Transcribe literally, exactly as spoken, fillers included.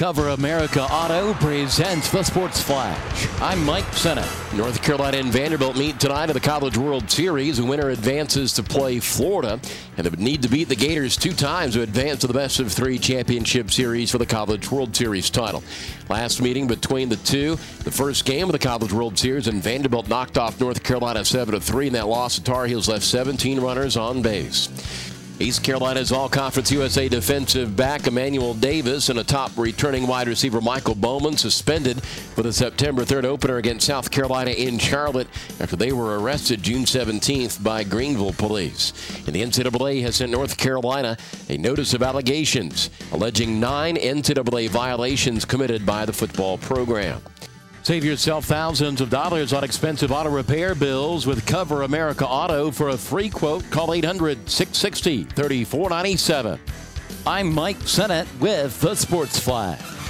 Cover America Auto presents the Sports Flash. I'm Mike Sennett. North Carolina and Vanderbilt meet tonight in the College World Series. The winner advances to play Florida, and they would need to beat the Gators two times to advance to the best of three championship series for the College World Series title. Last meeting between the two, the first game of the College World Series, and Vanderbilt knocked off North Carolina seven to three, and that loss, the Tar Heels left seventeen runners on base. East Carolina's All-Conference U S A defensive back Emmanuel Davis and a top returning wide receiver Michael Bowman suspended for the September third opener against South Carolina in Charlotte after they were arrested June seventeenth by Greenville police. And the N C double A has sent North Carolina a notice of allegations alleging nine N C double A violations committed by the football program. Save yourself thousands of dollars on expensive auto repair bills with Cover America Auto. For a free quote, call eight hundred, six six zero, three four nine seven. I'm Mike Sennett with the Sports Flash.